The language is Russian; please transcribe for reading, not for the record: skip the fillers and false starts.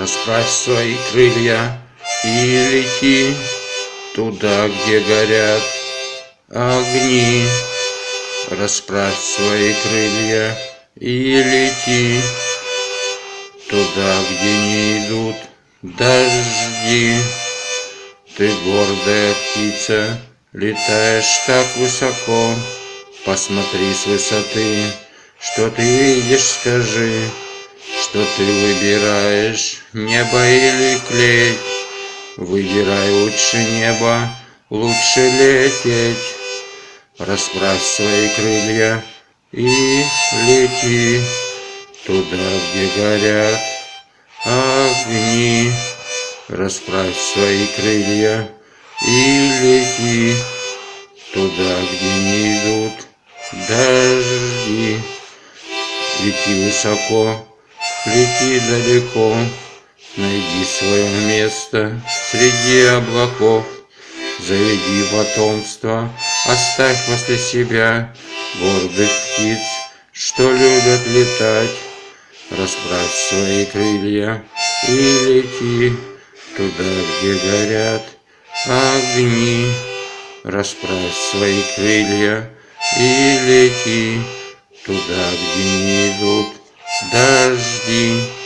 Расправь свои крылья и лети туда, где горят огни. Расправь свои крылья и лети туда, где не идут дожди. Ты гордая птица, летаешь так высоко. Посмотри с высоты, что ты видишь, скажи, что ты выбираешь, небо или клеть. Выбирай лучше небо, лучше лететь. Расправь свои крылья и лети туда, где горят огни. Расправь свои крылья и лети туда, где не идут дожди. Лети высоко, лети далеко, найди свое место среди облаков. Заведи потомство, оставь после себя гордых птиц, что любят летать. Расправь свои крылья и лети туда, где горят огни. Расправь свои крылья и лети туда, где не идут дожди.